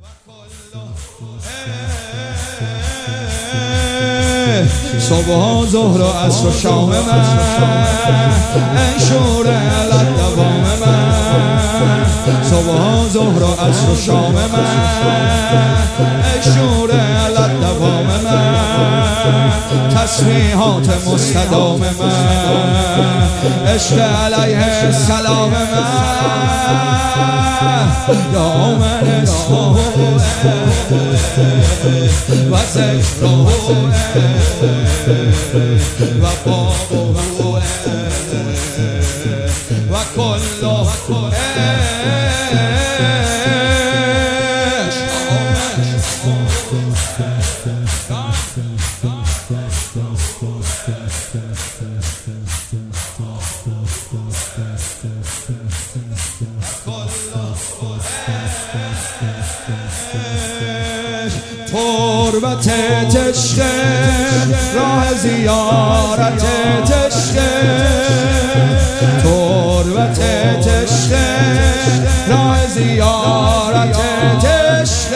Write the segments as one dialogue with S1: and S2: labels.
S1: صبح و ظهر و عصر و شام من ای شور علت دوام من صبح و ظهر و عصر و شام من ای شور علت دوام من تسبیحات مستدام من عشق علیه السلام من یا من اسمه و ذکره و بابه و کله تربت عشق راه زیارت عشق تربت عشق راه زیارت عشق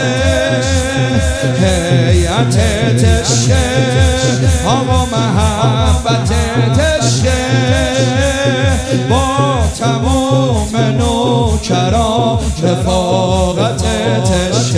S1: هیئت عشق آقا محبت عشق با تمام نوکران رفاقت عشق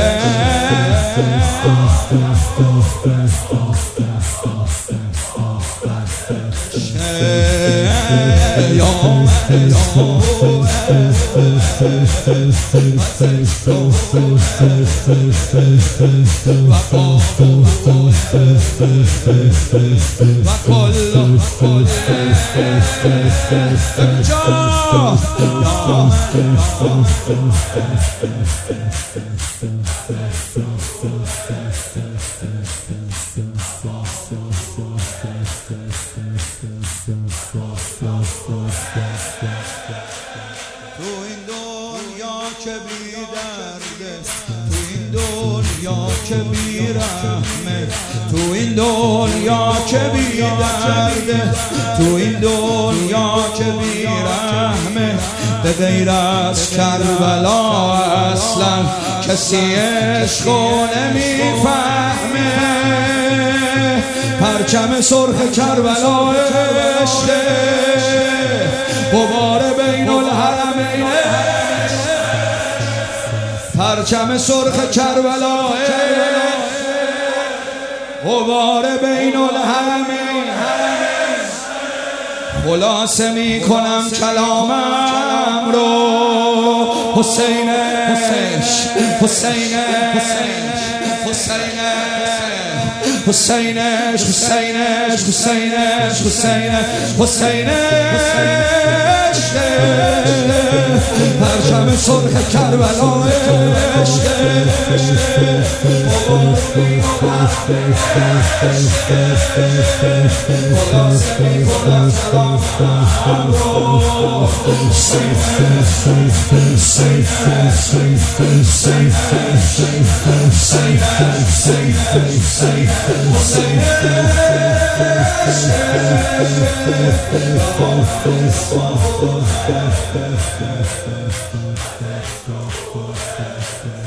S1: تو این دنیا که بی درده تو این دنیا که بی رحمه تو این دنیا که بی درده تو این دنیا که بی رحمه به غیر از کربلا اصلا کسی عشقو نمیفهمه پرچم سرخ کربلا عشقه غبار بین الحرمین پرچم سرخ کربلا غبار بین الحرمین خلاصه می کنم کلامم رو حسینش حسینش حسینش حسینش حسینش حسینش حسینش پرچم سرخ کربلا عشق